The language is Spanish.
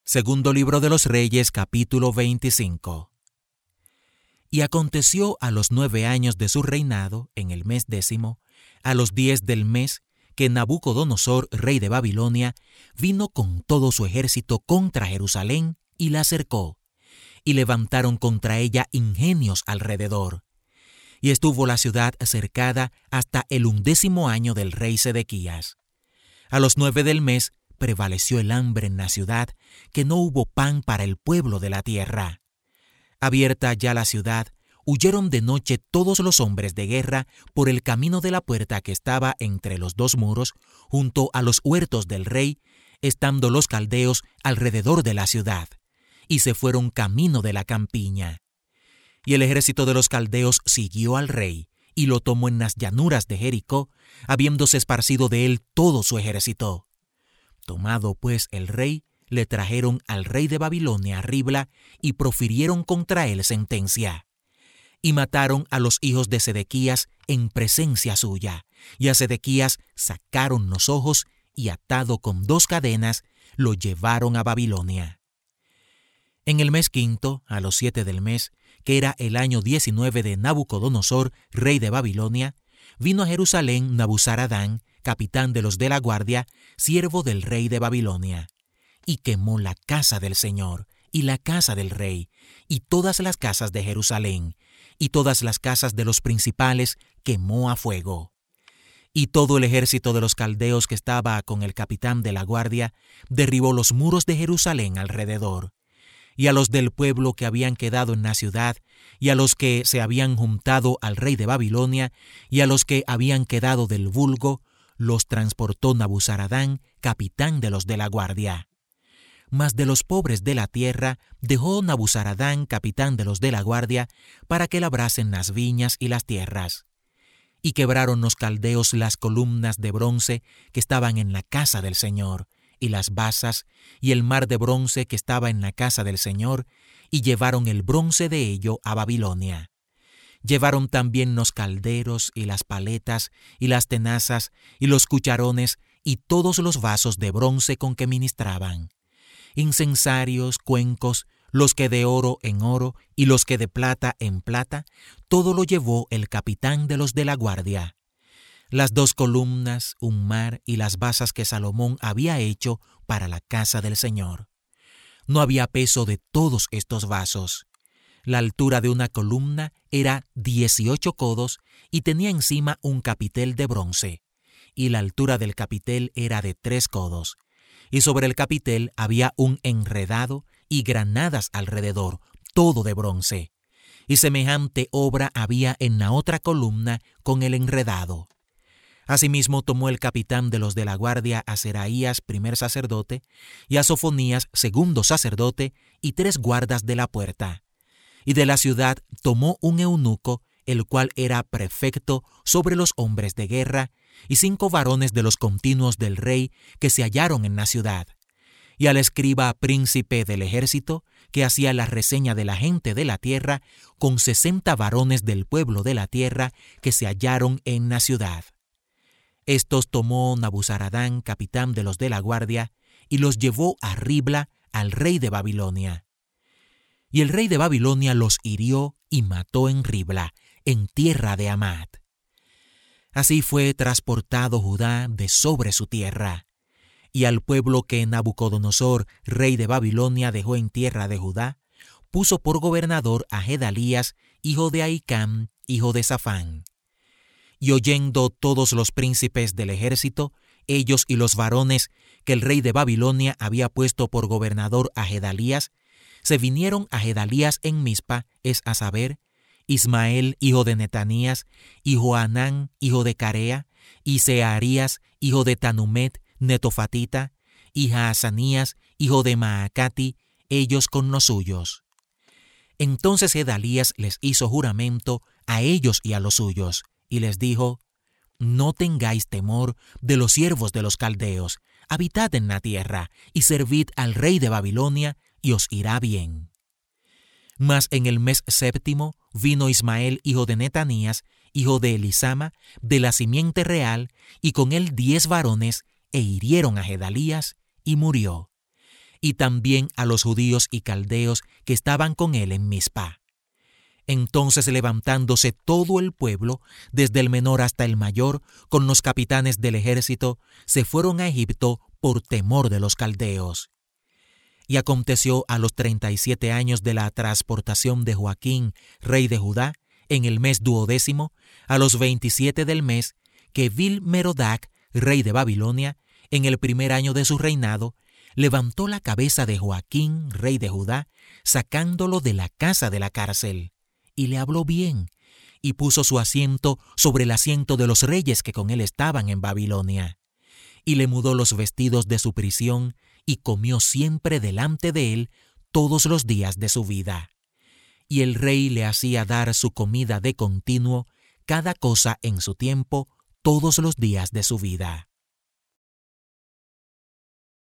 Segundo libro de los Reyes, capítulo 25. Y aconteció a los 9 años de su reinado, en el mes 10, a los 10 del mes, que Nabucodonosor, rey de Babilonia, vino con todo su ejército contra Jerusalén y la cercó, y levantaron contra ella ingenios alrededor. Y estuvo la ciudad cercada hasta el 11º año del rey Sedequías. A los 9 del mes prevaleció el hambre en la ciudad, que no hubo pan para el pueblo de la tierra. Abierta ya la ciudad, huyeron de noche todos los hombres de guerra por el camino de la puerta que estaba entre los 2 muros, junto a los huertos del rey, estando los caldeos alrededor de la ciudad, y se fueron camino de la campiña. Y el ejército de los caldeos siguió al rey, y lo tomó en las llanuras de Jericó, habiéndose esparcido de él todo su ejército. Tomado pues el rey, le trajeron al rey de Babilonia a Ribla y profirieron contra él sentencia. Y mataron a los hijos de Sedequías en presencia suya, y a Sedequías sacaron los ojos y atado con 2 cadenas, lo llevaron a Babilonia. En el mes 5, a los 7 del mes, que era el año 19 de Nabucodonosor, rey de Babilonia, vino a Jerusalén Nabuzaradán, capitán de los de la guardia, siervo del rey de Babilonia, y quemó la casa del Señor, y la casa del rey, y todas las casas de Jerusalén, y todas las casas de los principales quemó a fuego. Y todo el ejército de los caldeos que estaba con el capitán de la guardia derribó los muros de Jerusalén alrededor. Y a los del pueblo que habían quedado en la ciudad, y a los que se habían juntado al rey de Babilonia, y a los que habían quedado del vulgo, los transportó Nabuzaradán, capitán de los de la guardia. Mas de los pobres de la tierra dejó Nabuzaradán, capitán de los de la guardia, para que labrasen las viñas y las tierras. Y quebraron los caldeos las columnas de bronce que estaban en la casa del Señor, y las basas, y el mar de bronce que estaba en la casa del Señor, y llevaron el bronce de ello a Babilonia. Llevaron también los calderos, y las paletas, y las tenazas, y los cucharones, y todos los vasos de bronce con que ministraban. Incensarios, cuencos, los que de oro en oro, y los que de plata en plata, todo lo llevó el capitán de los de la guardia. Las 2 columnas, un mar y las basas que Salomón había hecho para la casa del Señor. No había peso de todos estos vasos. La altura de una columna era 18 codos y tenía encima un capitel de bronce, y la altura del capitel era de 3 codos, y sobre el capitel había un enredado y granadas alrededor, todo de bronce, y semejante obra había en la otra columna con el enredado. Asimismo tomó el capitán de los de la guardia a Seraías, primer sacerdote, y a Sofonías, segundo sacerdote, y 3 guardas de la puerta. Y de la ciudad tomó un eunuco, el cual era prefecto sobre los hombres de guerra, y 5 varones de los continuos del rey que se hallaron en la ciudad. Y al escriba príncipe del ejército, que hacía la reseña de la gente de la tierra, con 60 varones del pueblo de la tierra que se hallaron en la ciudad. Estos tomó Nabuzaradán, capitán de los de la guardia, y los llevó a Ribla al rey de Babilonia. Y el rey de Babilonia los hirió y mató en Ribla, en tierra de Hamat. Así fue transportado Judá de sobre su tierra. Y al pueblo que Nabucodonosor, rey de Babilonia, dejó en tierra de Judá, puso por gobernador a Gedalías, hijo de Ahicam, hijo de Safán. Y oyendo todos los príncipes del ejército, ellos y los varones que el rey de Babilonia había puesto por gobernador a Gedalías, se vinieron a Gedalías en Mizpa, es a saber, Ismael, hijo de Netanías, y Johanán, hijo de Carea, y Searías, hijo de Tanumet, netofatita, y Jaazanías, hijo de Maacati, ellos con los suyos. Entonces Gedalías les hizo juramento a ellos y a los suyos, y les dijo: No tengáis temor de los siervos de los caldeos, habitad en la tierra, y servid al rey de Babilonia, y os irá bien. Mas en el mes 7 vino Ismael, hijo de Netanías, hijo de Elisama, de la simiente real, y con él 10 varones, e hirieron a Gedalías, y murió. y también a los judíos y caldeos que estaban con él en Mizpa. Entonces, levantándose todo el pueblo, desde el menor hasta el mayor, con los capitanes del ejército, se fueron a Egipto por temor de los caldeos. Y aconteció a los 37 años de la transportación de Joaquín, rey de Judá, en el mes 12, a los 27 del mes, que Vil-Merodac, rey de Babilonia, en el primer año de su reinado, levantó la cabeza de Joaquín, rey de Judá, sacándolo de la casa de la cárcel, y le habló bien, y puso su asiento sobre el asiento de los reyes que con él estaban en Babilonia. Y le mudó los vestidos de su prisión, y comió siempre delante de él todos los días de su vida. Y el rey le hacía dar su comida de continuo, cada cosa en su tiempo, todos los días de su vida.